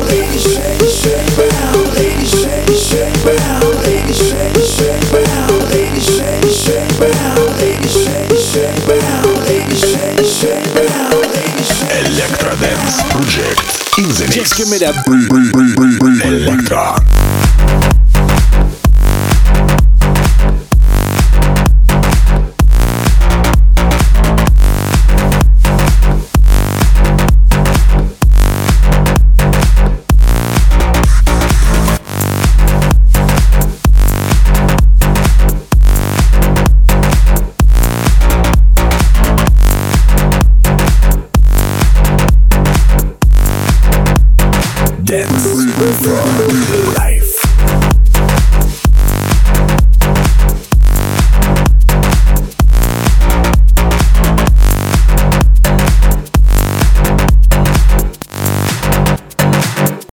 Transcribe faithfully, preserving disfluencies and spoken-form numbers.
Electro Dance Project in the mix. Just give me that Electro. Dance from life.